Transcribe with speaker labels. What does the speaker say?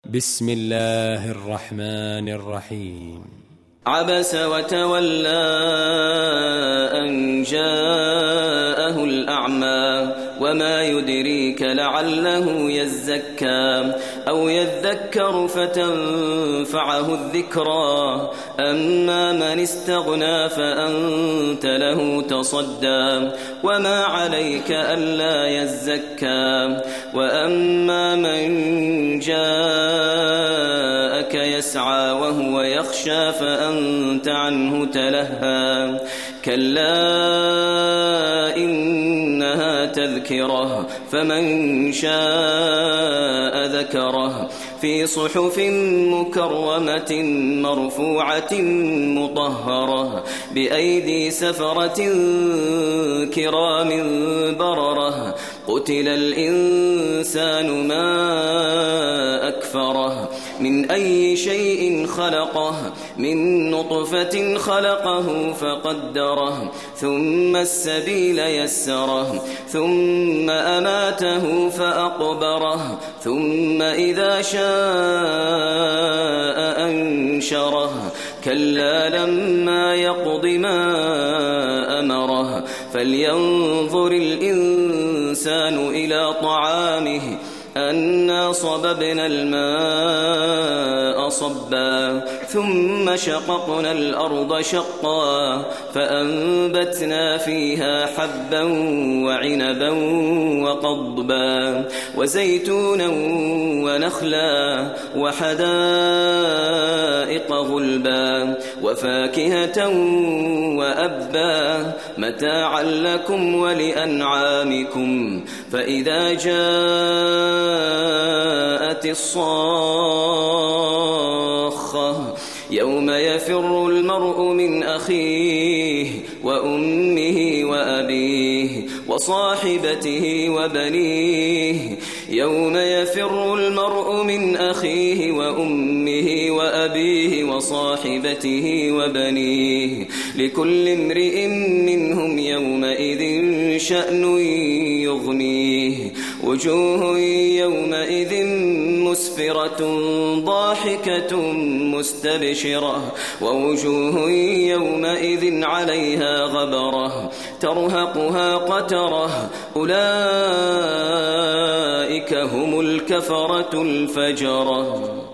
Speaker 1: بسم الله الرحمن الرحيم.
Speaker 2: عبس وتولى أن جاءه الأعمى وما يدريك لعله يزكى أو يذكر فتنفعه الذكرى أما من استغنى فأنت له تصدى وما عليك ألا يزكى وأما من جاءك يسعى وهو يخشى فأنت عنه تلهى كلا إنها تذكرة فمن شاء ذكره في صحف مكرمة مرفوعة مطهرة بأيدي سفرة كرام بررة قتل الإنسان ما أكفره من أي شيء خلقه من نطفة خلقه فقدره ثم السبيل يسره ثم أماته فأقبره ثم إذا شاء أنشره كلا لما يقض ما أمره فلينظر الإنسان إلى طعامه أنا صببنا الماء صبا ثم شققنا الأرض شقا فأنبتنا فيها حبا وعنبا وقضبا وزيتونا ونخلا وحدائق غلبا وفاكهة وأبا متاعا لكم ولأنعامكم فإذا جاءت الصاخة يوم يفر المرء من أخيه وأمه وأبيه وصاحبته وبنيه يوم يفر المرء من أخيه وأمه وأبيه وصاحبته وبنيه لكل امرئ منهم يومئذ شأن يغنيه وجوه يومئذ مسفرة ضاحكة مستبشرة ووجوه يومئذ عليها غبرة ترهقها قترة أولئك هم الكفرة الفجرة.